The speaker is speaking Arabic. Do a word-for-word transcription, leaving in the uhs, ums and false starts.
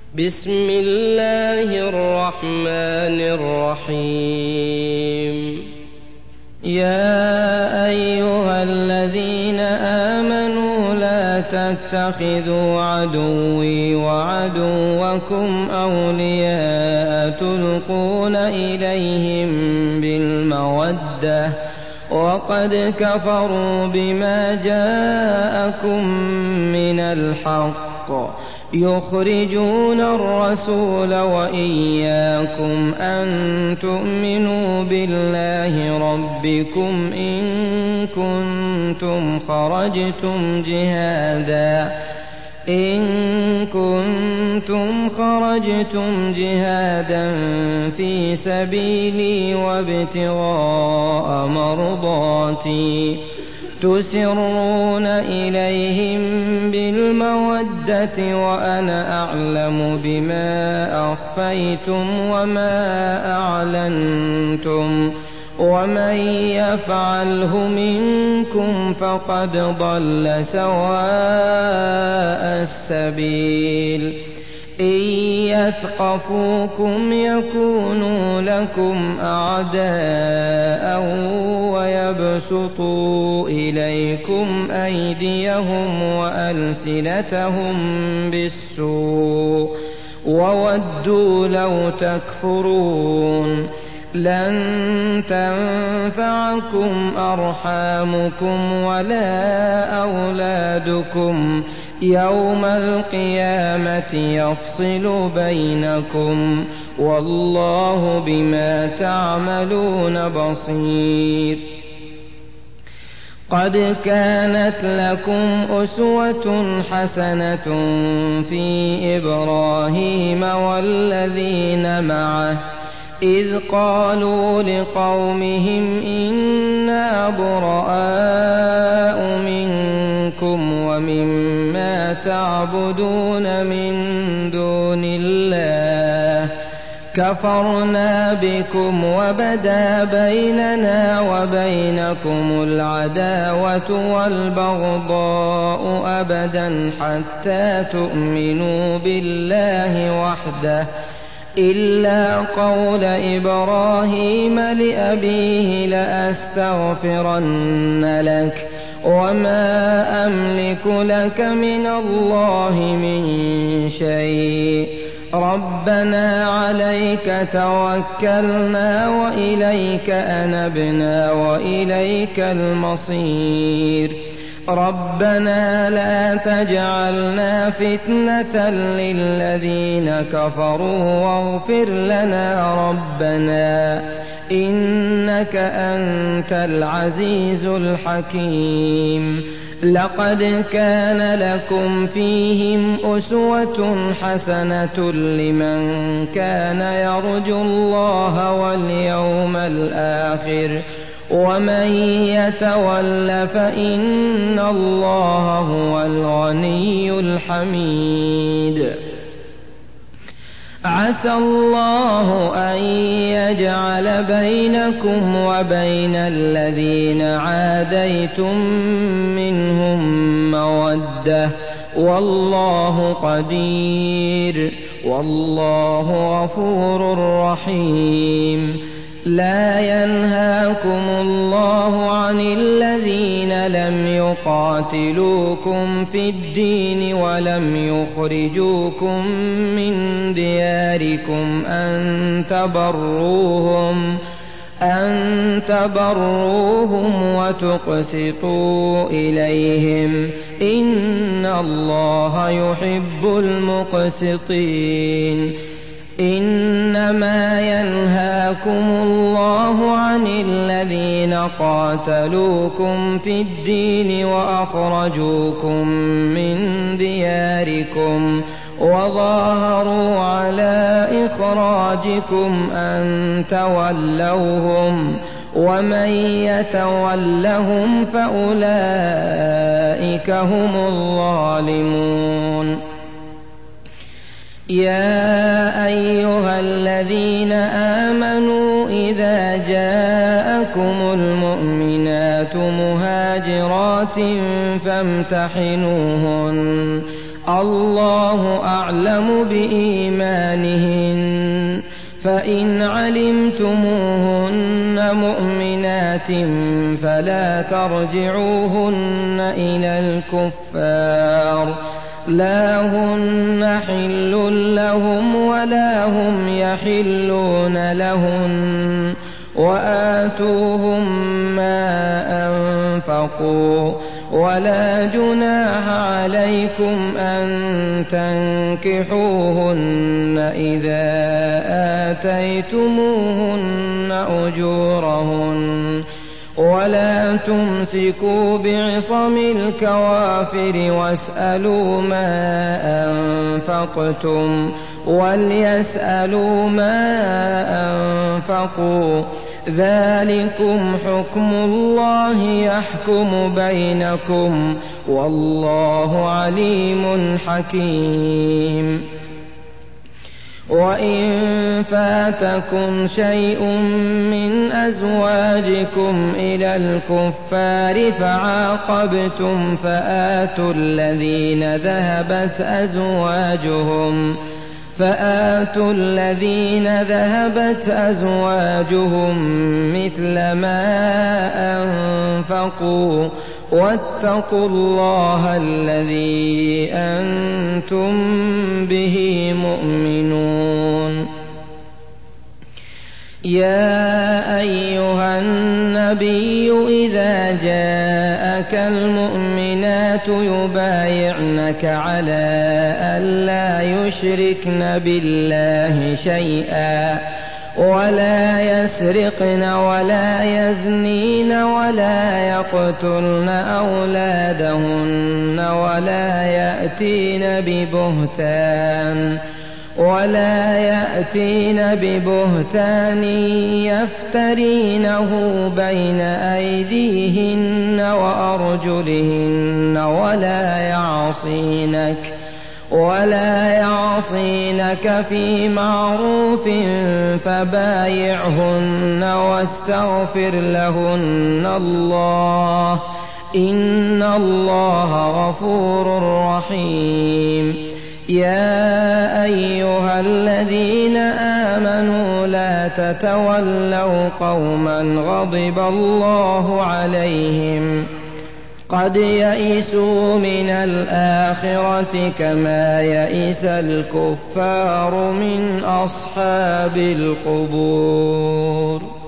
بسم الله الرحمن الرحيم. يا أيها الذين آمنوا لا تتخذوا عدوي وعدوكم أولياء تلقون إليهم بالمودة وقد كفروا بما جاءكم من الحق يخرجون الرسول وإياكم أن تؤمنوا بالله ربكم إن كنتم خرجتم جهادا إن كنتم خرجتم جهادا في سبيلي وابتغاء مرضاتي تسرون إليهم بالمودة وأنا أعلم بما أخفيتم وما أعلنتم ومن يفعله منكم فقد ضل سواء السبيل. إن يثقفوكم يكونوا لكم أعداء ويبسطوا إليكم أيديهم وألسنتهم بالسوء وودوا لو تكفرون. لن تنفعكم أرحامكم ولا أولادكم يوم القيامة يفصل بينكم والله بما تعملون بصير. قد كانت لكم أسوة حسنة في إبراهيم والذين معه إذ قالوا لقومهم إنا براء منكم ومما تعبدون من دون الله كفرنا بكم وبدا بيننا وبينكم العداوة والبغضاء أبدا حتى تؤمنوا بالله وحده إلا قول إبراهيم لأبيه لأستغفرن لك وما أملك لك من الله من شيء ربنا عليك توكلنا وإليك أنبنا وإليك المصير. ربنا لا تجعلنا فتنة للذين كفروا واغفر لنا ربنا إنك أنت العزيز الحكيم. لقد كان لكم فيهم أسوة حسنة لمن كان يرجو الله واليوم الآخر ومن يتول فإن الله هو الغني الحميد. عسى الله أن يجعل بينكم وبين الذين عاديتم منهم مودة والله قدير والله غفور رحيم. لا ينهاكم الله عن الذين لم يقاتلوكم في الدين ولم يخرجوكم من دياركم أن تبروهم أن تبروهم وتقسطوا إليهم إن الله يحب المقسطين. إنما ينهاكم الله عن الذين قاتلوكم في الدين وأخرجوكم من دياركم وظاهروا على إخراجكم أن تولوهم ومن يتولهم فأولئك هم الظالمون. يا أيها الذين آمنوا إذا جاءكم المؤمنات مهاجرات فامتحنوهن الله أعلم بإيمانهن فإن علمتموهن مؤمنات فلا ترجعوهن إلى الكفار لا هن حل لهم ولا هم يحلون لهن وآتوهم ما أنفقوا ولا جناح عليكم أن تنكحوهن إذا آتيتموهن أجورهن ولا تمسكوا بعصم الكوافر واسألوا ما أنفقتم وليسألوا ما أنفقوا ذلكم حكم الله يحكم بينكم والله عليم حكيم. وإن فاتكم شيء من أزواجكم إلى الكفار فعاقبتم فآتوا الذين ذهبت أزواجهم فآتوا الذين ذهبت أزواجهم مثل ما أنفقوا واتقوا الله الذي أنتم به مؤمنون. يا أيها النبي إذا جاءك المؤمنات يبايعنك على ألا يشركن بالله شيئا ولا يسرقن ولا يزنين ولا يقتلن أولادهن ولا يأتين ببهتان ولا يأتين ببهتان يفترينه بين أيديهن وأرجلهن ولا يعصينك ولا يعصينك في معروف فبايعهن واستغفر لهن الله إن الله غفور رحيم. يا أيها الذين آمنوا لا تتولوا قوما غضب الله عليهم قد يئسوا من الآخرة كما يئس الكفار من أصحاب القبور.